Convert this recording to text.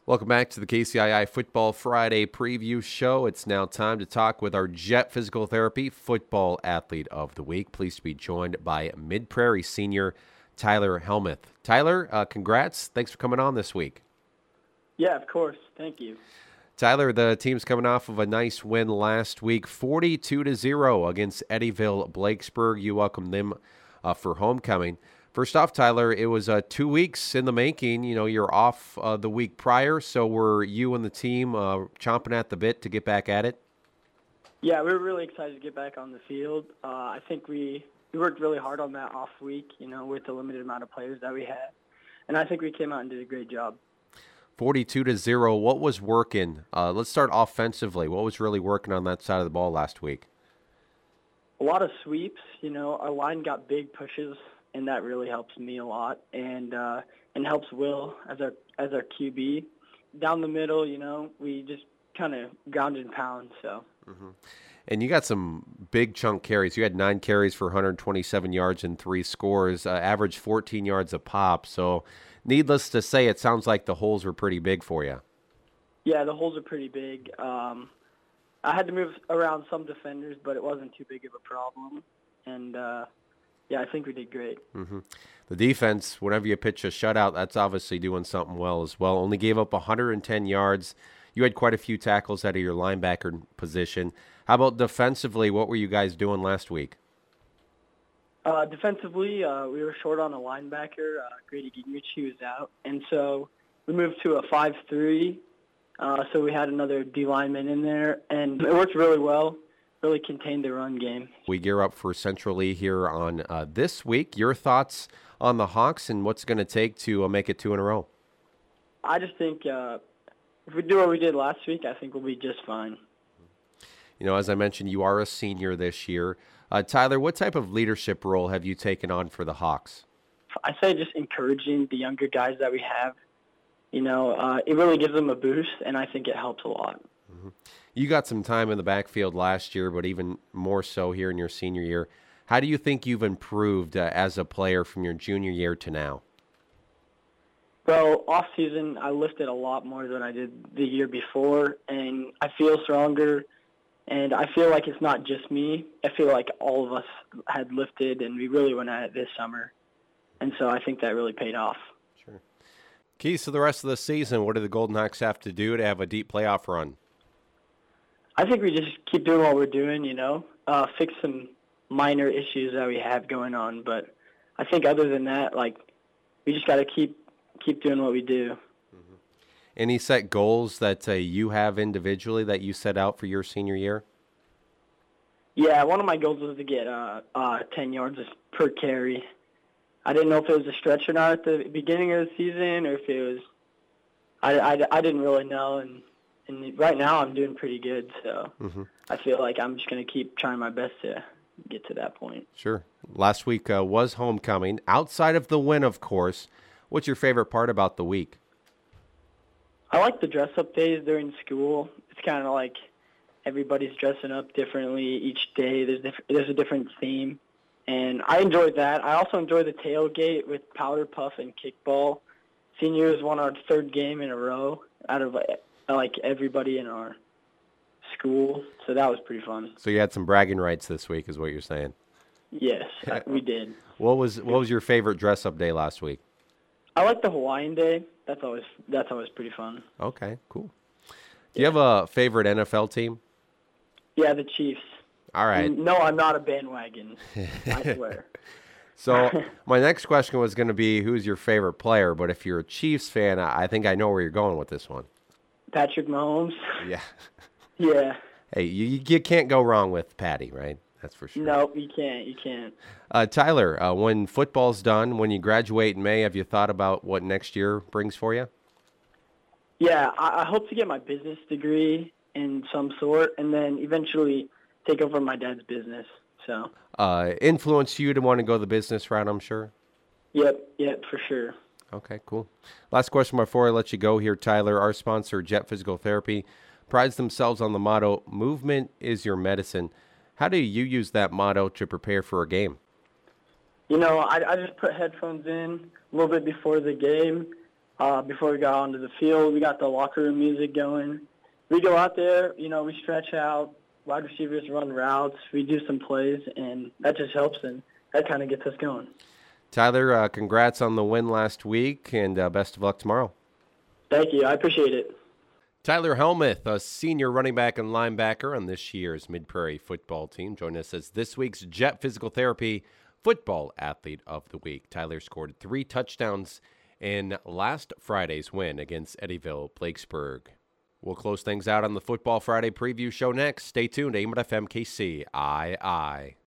Welcome back to the KCII Football Friday preview show. It's now time to talk with our Jet Physical Therapy Football Athlete of the Week. Pleased to be joined by Mid-Prairie senior Tyler Helmuth. Tyler, congrats. Thanks for coming on this week. Yeah, of course. Thank you. Tyler, the team's coming off of a nice win last week, 42-0 against Eddyville Blakesburg. You welcomed them for homecoming. First off, Tyler, it was 2 weeks in the making. You know, you're off the week prior, so were you and the team chomping at the bit to get back at it? Yeah, we were really excited to get back on the field. I think we worked really hard on that off week, with the limited amount of players that we had. And I think we came out and did a great job. 42-0, what was working? Let's start offensively. What was really working on that side of the ball last week? A lot of sweeps. Our line got big pushes, and that really helps me a lot, and helps Will as our QB. Down the middle, we just kind of ground and pound. So. Mm-hmm. And you got some big chunk carries. You had 9 carries for 127 yards and 3 scores, average 14 yards a pop. So, needless to say, it sounds like the holes were pretty big for you. Yeah, the holes are pretty big. I had to move around some defenders, but it wasn't too big of a problem, and. Yeah, I think we did great. Mm-hmm. The defense, whenever you pitch a shutout, that's obviously doing something well as well. Only gave up 110 yards. You had quite a few tackles out of your linebacker position. How about defensively? What were you guys doing last week? Defensively, we were short on a linebacker. Grady Gingrich, he was out. And so we moved to a 5-3. So we had another D lineman in there, and it worked really well. Really contained the run game. We gear up for Central Lee here on this week. Your thoughts on the Hawks and what's going to take to make it 2 in a row? I just think if we do what we did last week, I think we'll be just fine. As I mentioned, you are a senior this year. Tyler, what type of leadership role have you taken on for the Hawks? I say just encouraging the younger guys that we have. It really gives them a boost, and I think it helps a lot. Mm-hmm. You got some time in the backfield last year, but even more so here in your senior year. How do you think you've improved as a player from your junior year to now? Well, off season, I lifted a lot more than I did the year before, and I feel stronger, and I feel like it's not just me. I feel like all of us had lifted, and we really went at it this summer, and so I think that really paid off. Sure. Keys to the rest of the season, what do the Golden Hawks have to do to have a deep playoff run? I think we just keep doing what we're doing, fix some minor issues that we have going on. But I think other than that, we just got to keep doing what we do. Mm-hmm. Any set goals that you have individually that you set out for your senior year? Yeah, one of my goals was to get 10 yards per carry. I didn't know if it was a stretch or not at the beginning of the season, or if it was I didn't really know, and right now I'm doing pretty good, so I feel like I'm just going to keep trying my best to get to that point. Sure. Last week was homecoming. Outside of the win, of course, what's your favorite part about the week? I like the dress-up days during school. It's kind of like everybody's dressing up differently each day. There's a different theme, and I enjoyed that. I also enjoy the tailgate with powder puff and kickball. Seniors won our 3rd game in a row out of everybody in our school, so that was pretty fun. So you had some bragging rights this week, is what you're saying? Yes, we did. What was your favorite dress-up day last week? I like the Hawaiian Day. That's always pretty fun. Okay, cool. Do you have a favorite NFL team? Yeah, the Chiefs. All right. No, I'm not a bandwagon. I swear. So my next question was going to be, who's your favorite player? But if you're a Chiefs fan, I think I know where you're going with this one. Patrick Mahomes. Yeah. Yeah. Hey, you can't go wrong with Patty, right? That's for sure. No, you can't. You can't. Tyler, when football's done, when you graduate in May, have you thought about what next year brings for you? Yeah, I hope to get my business degree in some sort, and then eventually take over my dad's business. So. Influence you to want to go the business route, I'm sure? Yep, for sure. Okay, cool. Last question before I let you go here, Tyler. Our sponsor, Jet Physical Therapy, prides themselves on the motto, movement is your medicine. How do you use that motto to prepare for a game? I just put headphones in a little bit before the game, before we got onto the field. We got the locker room music going. We go out there, we stretch out. Wide receivers run routes. We do some plays, and that just helps, and that kind of gets us going. Tyler, congrats on the win last week, and best of luck tomorrow. Thank you. I appreciate it. Tyler Helmuth, a senior running back and linebacker on this year's Mid-Prairie football team, joined us as this week's Jet Physical Therapy Football Athlete of the Week. Tyler scored 3 touchdowns in last Friday's win against Eddyville Blakesburg. We'll close things out on the Football Friday preview show next. Stay tuned. AM FM KCII.